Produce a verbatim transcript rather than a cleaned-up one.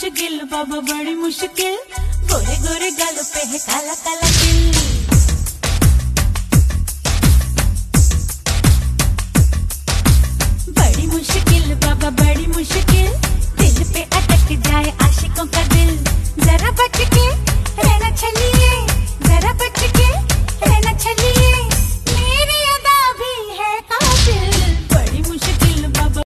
मुश्किल बाबा बड़ी मुश्किल, गोरे गोरे गालों पे है काला काला तिल। बड़ी मुश्किल बाबा बड़ी मुश्किल।